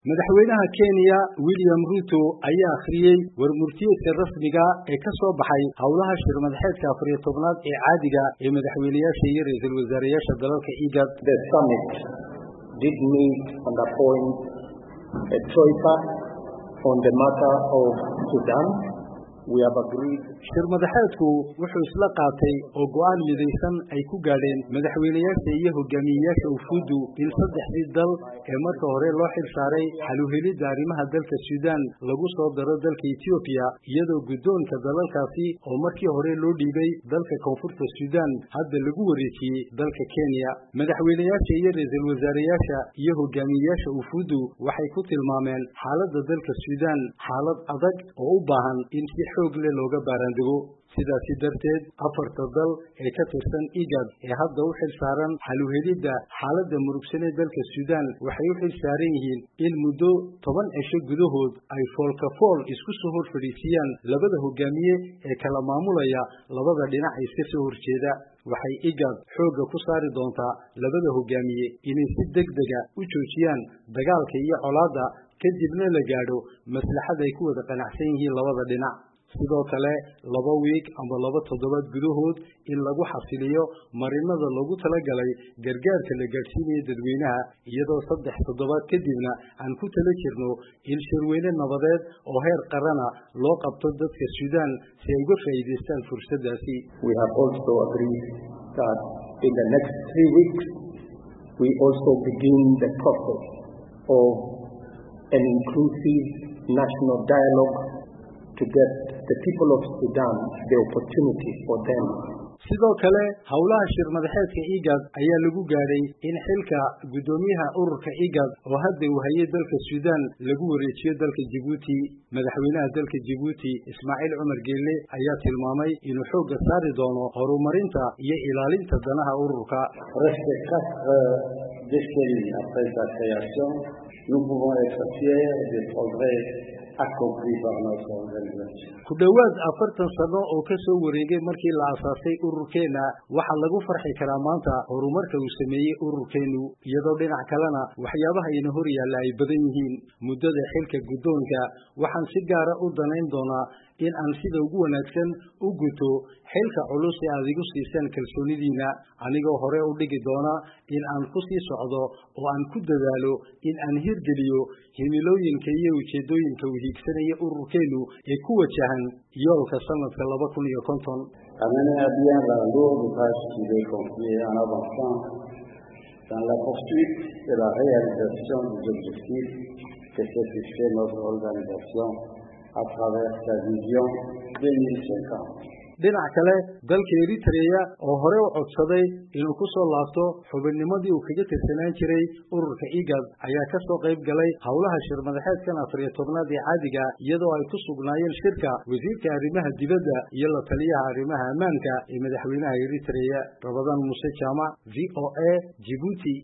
madaxweynaha Kenya William Ruto ayaa akhriyay warmurtiyeedka rasmiga ee ka soo baxay howlaha shirmadaxeedka 14aad ee caadiga ee madaxweynayaasha iyo ra'iisul wasaarayaasha dalalka IGAD. The summit did meet on the point a troika on the matter of Sudan. We have agreed. shirmadaxeedku wuxuu isla qaatay oo go'aan midaysan ay ku gaadheen madaxweynayaasha iyo hogaamiyayaasha ufudu in saddexdii dal ee marka hore loo xil saaray xal u helidda arrimaha dalka Sudan lagu soo daro dalka Ethiopia iyadoo guddoonka dalalkaasi oo markii hore loo dhiibay dalka koonfurta Sudan hadda lagu wareejiyay dalka Kenya. madaxweynayaasha iyo ra'iisul wasaarayaasha iyo hogaamiyayaasha ufudu waxay ku tilmaameen xaaladda dalka Sudan xaalad adag oo u baahan in si xoog leh looga baaraandego. sidaasi darteed afarta dal ee ka tirsan IGAD ee hadda u xil saaran xal u helidda xaaladda murugsan ee dalka Sudan waxay u xil saaran yihiin in muddo 10 cisho gudahood ay fool isku soo hor fadhiisiyaan labada hogaamiye ee kala maamulaya labada dhinac iska soo horjeeda. waxay IGAD xooga ku saari doontaa labada hogaamiye inay si degdeg ah u joojiyaan dagaalka iyo colaadda kadibna la gaadho maslaxad ay ku wada qanacsan yihiin labada dhinac. sidoo kale 2 week ama 2 toddobaad gudahood in lagu xasiliyo marinada lagu talagalay gargaarka la gaarsiinayo dadweynaha iyadoo 3 toddobaad kadibna aan ku tala jirno in shirweyne nabadeed oo heer qarana loo qabto dadka Sudan si ay uga faa'iideystaan fursadaasi. We have also agreed that in the next 3 weeks we also begin the process of an inclusive national dialogue to get the people of Sudan the opportunity for them. sidoo kale howlaha shirmadaxeedka IGAD ayaa lagu gaaray in xilka gudoomiyaha ururka IGAD oo hadda uu hayay dalka Sudan lagu wareejiyo dalka Djibouti. madaxweynaha dalka Djibouti Ismaaciil Cumar Geelle ayaa tilmaamay inuu xoog saari doono horumarinta iyo ilaalinta danaha ururka. Reste 4 décennies après sa création, nous pouvons être fiers des progrès accompli par notre organisation. ku dhawaad 40 sano oo ka soo wareegay markii la aasaasay ururkeena waxa lagu farxi karaa maanta horumarka uu sameeyay ururkeenu iyadoo dhinac kalena waxyaabaha ina hor yaalla ay badan yihiin. muddada xilka guddoonka waxaan si gaar ah u danayn doonaa in aan sida ugu wanaagsan u guto xilka culus ee aad igu siisaan kalsoonidiina anigoo hore u dhigi doona in aan ku sii socdo oo aan ku dadaalo in aan hirgeliyo himilooyinka iyo ujeedooyinka uu hiigsanaya ururkeenu ee ku wajahan yoolka sanadka 2050. Amener à bien la lourde tâche qui est confiée en avançant dans la poursuite et la réalisation des objectifs que s'est fixé notre organisation à travers sa vision 2050. dhinac kale dalka Eritrea oo hore u codsaday inuu ku soo laabto xubinnimadii uu kaga tirsanaan jiray ururka IGAD ayaa ka soo qayb galay howlaha shirmadaxeedkan 14aad ee caadiga iyadoo ay ku sugnaayeen shirka wasiirka arrimaha dibadda iyo la taliyaha arrimaha ammaanka ee madaxweynaha Eritrea Ramadan Musa Jama VOA Djibouti.